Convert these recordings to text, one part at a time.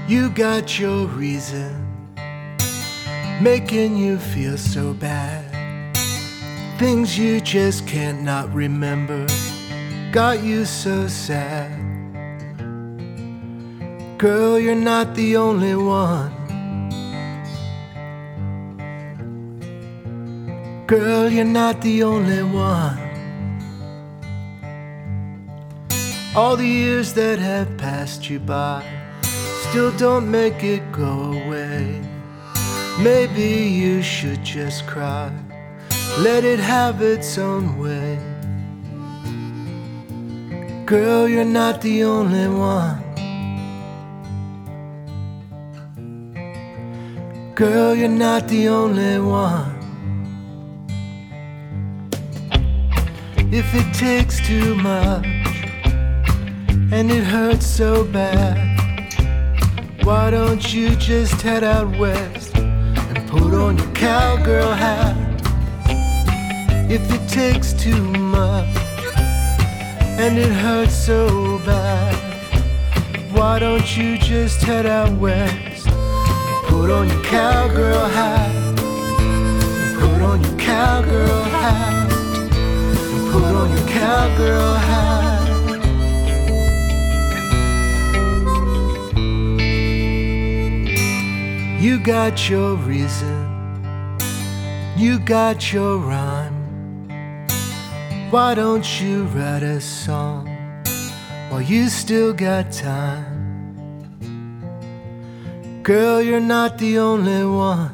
You got your reason, making you feel so bad. Things you just can't not remember got you so sad. Girl, you're not the only one. Girl, you're not the only one. All the years that have passed you by still don't make it go away. Maybe you should just cry, let it have its own way. Girl, you're not the only one. Girl, you're not the only one. If it takes too much and it hurts so bad, why don't you just head out west and put on your cowgirl hat? If it takes too much and it hurts so bad, why don't you just head out west and put on your cowgirl hat? Put on your cowgirl hat. Put on your cowgirl hat. You got your reason, you got your rhyme. Why don't you write a song while you still got time? Girl, you're not the only one.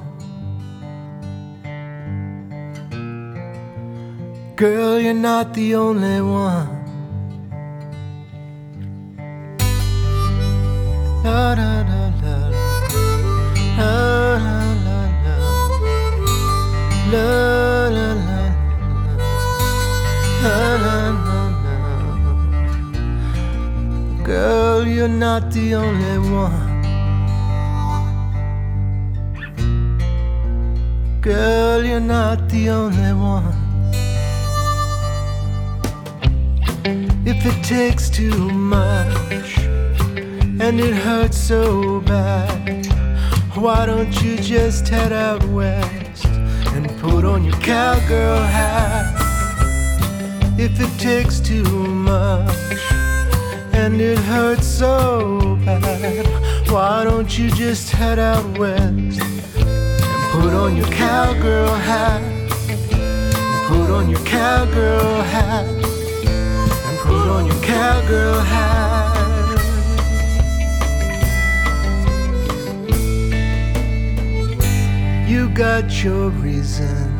Girl, you're not the only one. La la la la, la la la la, la la la, la la la. Girl, you're not the only one. Girl, you're not the only one. If it takes too much and it hurts so bad, why don't you just head out west and put on your cowgirl hat? If it takes too much and it hurts so bad, why don't you just head out west and put on your cowgirl hat? Put on your cowgirl hat. Put on your cowgirl hat. You got your reason,